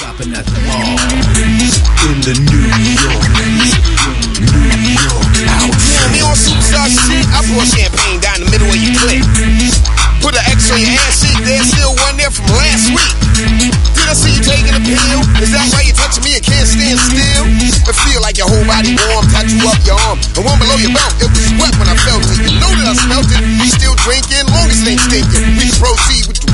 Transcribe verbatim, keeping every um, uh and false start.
shopping at the mall. In the New York, New York outfit. Yeah, me on superstar shit, I pour champagne down the middle of your clip. Put an X on your ass cheek, there's still one there from last week. Did I see you taking a pill? Is that why you're touching me and can't stand still? It feel like your whole body warm, touch you up your arm. And one below your belt, it was wet when I felt it. You know that I smelt it, we still drinking, long as it ain't stinking. We proceed with the